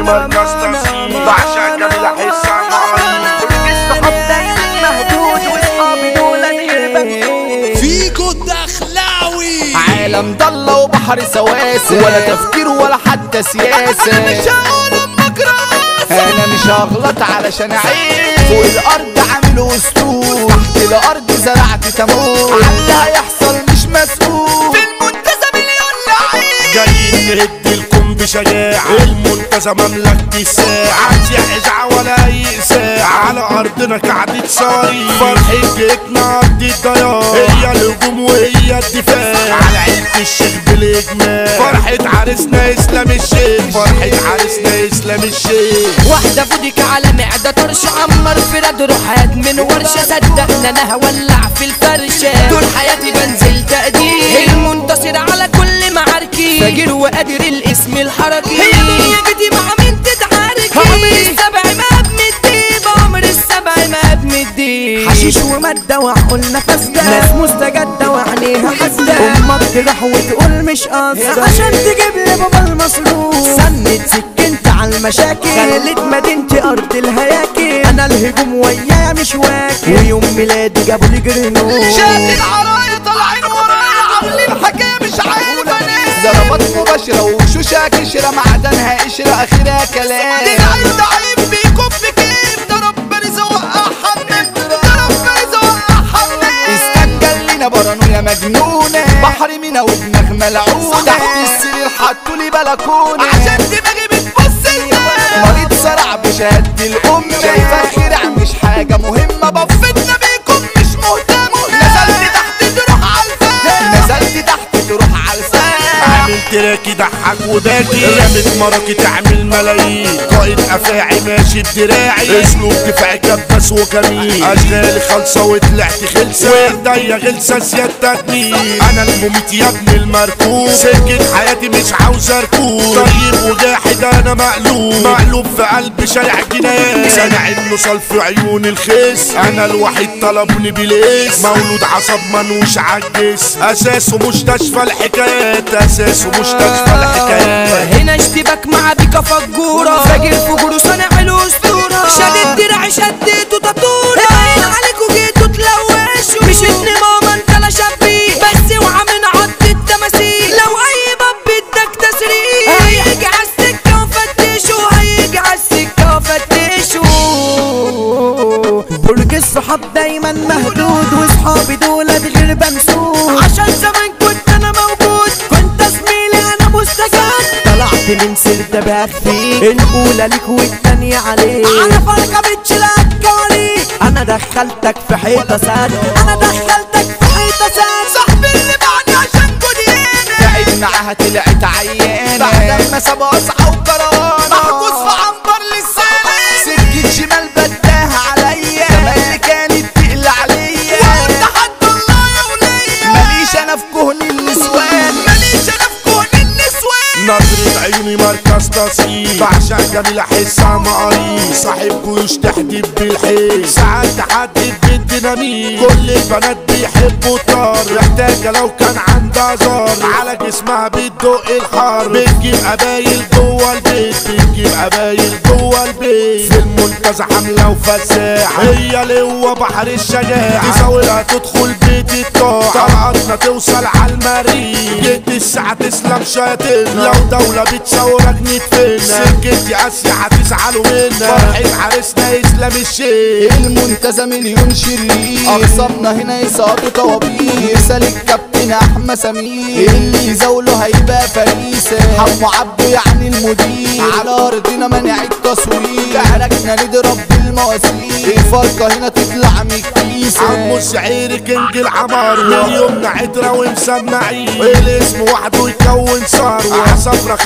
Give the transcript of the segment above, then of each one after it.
مركز تصميم بعشق جميل احس الصحاب دايما مهدود واصحابي دول الغربة فيكو الدخلاوي عالم ضلة وبحر سواسة ولا تفكير ولا حتى سياسة. انا مش هقول امك راسة، انا مش هغلط علشان اعيش فوق الارض عامل اسطول، تحت الارض زرعت تمور، عاللي هيحصل مش مسؤول. في المنتزه مليون لعيب جايين نهد لكم بشجاعة، المنتزه مملكة الساعة، مش إزعاع ولا أي إساعة، على أرضنا كعدة صاري، فرحة جيتنا قد الضياع، هي الهجوم وهي الدفاع، على عيلة الشيخ بالإجماع، فرحة عريسنا إسلام الشيخ، فرحة عريسنا إسلام الشيخ. واحدة فوديك على معدة طرش عمر في رد روحات من ورشة، صدقنا انا هولع في الفرشة، طول حياتي بنزل تقدير، المنتصر على كل معاركي، فاجر وقادر الاسم الحركي، هي دنيا جدي مع مين تتعاركي، عمر السبع ما بمدي، بعمر السبع ما بمدي، حشيش ومادة وعقولنا فاسدة، ناس مستجدة وعينيها حاسدة، امك تروح وتقول مش قصدة عشان تجيب لي بابا المصروف، سند سكنت على المشاكل، خلت مدينتي ارض الهياكل، انا الهجوم ويايا مش واكل، ويوم ميلادي جابوا لي جرنوش، شاد العرايا طالعين ورايا عاملين حكاية مش عارف انام، ضربات مباشرة وشوشة كشرة معدنها قشرة اخرها كلام، دلعين ضعيف بيكب كيف، ده ربنا زوقع حمام، ده ربنا زوقع حمام، استنجل لينا برانويا مجنونة، بحر مينا ودماغ ملعونة، تحت السرير حطوا لي بلكونة، عشان دماغي بتبص لنا، مريض صرع بشهادة الام، شايفة الخدع مش حاجة مهمة، فتنا بيكم مش مهتم، نزلت تحت تروح عالفان، نزلت تحت تروح على السقف، عامل تراكي ضحك وباكي، رمت مراكي تعمل ملايين، قائد افاعي ماشي بدراعي، اسلوب دفاعي كبس وجميل، اشغالي خالصه وطلعت خلصه، وايديا غلسه سيادتك مين، انا المميت يا ابن المركوب، سكة حياتي مش عاوز اركوب، طيب وجاحد انا مقلوب في قلب شارع جنايات، سامع النصال في عيون الخيس، انا الوحيد طلبوني بالاسم، مولود عصب منوش عالجس، اساسه مستشفى الحكايات، اساسه مستشفى الحكايات. هنا اشتباك مع بيكا فجورة، فاجر فجور صانع الاسطورة، شدت دراعي شدته تطورة، باين عليكوا جيتوا تلوشوا، مش ابن ماما انت لا شبيه، بس اوعى من عض التماثيل، لو اي باب بدك تسريح، هيجي عالسكة وفتشوا، هيجي عالسكة وفتشوا، برج الصحاب دايما مهدود، واصحابي دول غير بنسود، عشان زمان كنت انا موجود، كنت زميلي انا مستجد، طلعت من سردة بخفيك، الاولى ليك والتانية عليك، انا فرقة بتشيلك كواليك، انا دخلتك في حيطة سد، انا دخلتك في حيطة سد، صاحبي اللي بعدي عشان جودينا، تعب معاها طلعت عيانة، بعد ما سابوا اصحى وكرانة، محجوز في عنبر للسنة، سكة شمال بداها عليا، كمان كانت تقل عليا، وانت حد الله يا وليا، ماليش انا في كهن النسوان، ماليش انا في كون النسوان، نظرة عيوني مركز تصيب، بعشق جميل احسها مقاريب، صاحب جيوش تحديد بالحيل، ساعات تحدد بالديناميت، كل البنات بيحبوا الطار، محتاجة لو كان عندها زار، على جسمها بتدق الحر، بتجيب قبايل جوه البيت، بتجيب قبايل جوه البيت، في المنتزه حملة وفساحة، هي لوا بحر الشجاعة، تزاولها تدخل بيت الطاعة، طلعتنا توصل على المريخ، جيت الساعة تسلم شياطين، لو دولة بتصورك ندفنها، سكتي اسيا هتزعلوا منا، فرحة عريسنا اسلام الشيخ، المنتزه مليون شرير، اقصابنا هنا يسقطوا طوابير، سالك كابتن احمد سمير، اللي يزاوله هيبقى فريسة، حمو عبده يعني المدير، على ارضنا منع التصوير، كهرجنا نضرب بالمواسير، الفرقة هنا تطلع من الكيسة، عمو الشعير كنج العمار، واليومنا عترة ومسمعين، الاسم وحده يكون ثروة، صفرة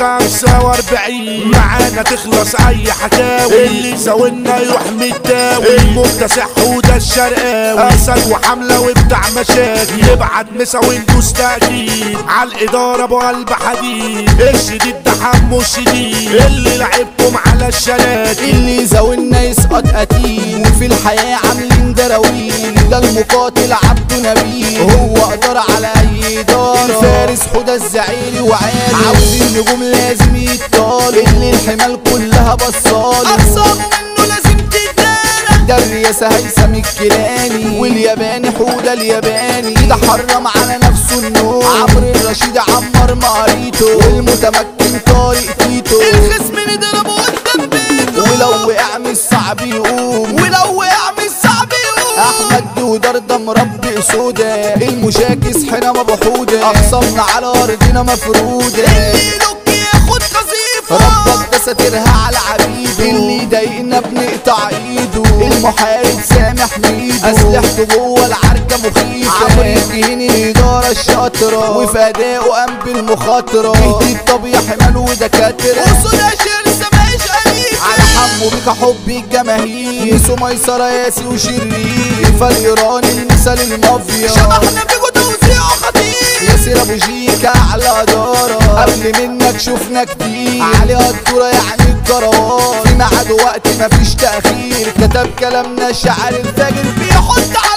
45 معانا تخلص اي حكاوي، اللي زاولنا يروح متداوي، المكتسح وده الشرقاوي، اسد وحملة وبتاع مشاكل، يبعت مسا وندوس تأكيد، عالإدارة ابو قلب حديد، الشديد ده حمو الشديد، اللي لعبكم على الشراكل، اللي زاولنا يسقط قتيل، وفي الحياة عاملين دراويل، ده المقاتل عبده نبيل، هو قدر على اي دار، الفارس حدى الزعيري وعالي، عاوز النجوم لازم يتطال، اللي الحمال كلها فيها بصاله اقسامه منه لازم تتدارى. ده الرياسة هيثم الكيلاني والياباني حودة الياباني ده حرم على نفسه النوم. عمرو الرشيد عمر مقاريته والمتمكن طارق تيتو. الخصم نضربه قدام بيته ولو وقع مش صعب يقوم. ولو وقع مش صعب يقوم. احمد دودر ده مربي سودا المشاكس حنا مبحوده. اقسامنا على ارضنا مفروده. اللي يلوك ياخد قذيفه. ربك ده ساترها على عبيده. اللي يضايقنا بنقطع ايده. المحارب سامح ميدو اسلحته جوه العركه مخيفه. عمرو الدين الاداره الشاطره وفداؤه قام بالمخاطره. اهدي الطبيعي حمال ودكاتره. وصول شرسه ماهيش قريبه. على حمو بيك حب الجماهير. يسو ميسره ياسي وشرير. فالايراني المثال المافيا. شبحنا فيكو توزيعه خطير. ياسر ابو شيكا على دارة. قبل منك شفنا كتير. علي الدورة يعني الكروان. في ميعاد وقت مفيش تأخير. كتب كلامنا الشاعر الفاجر بيحط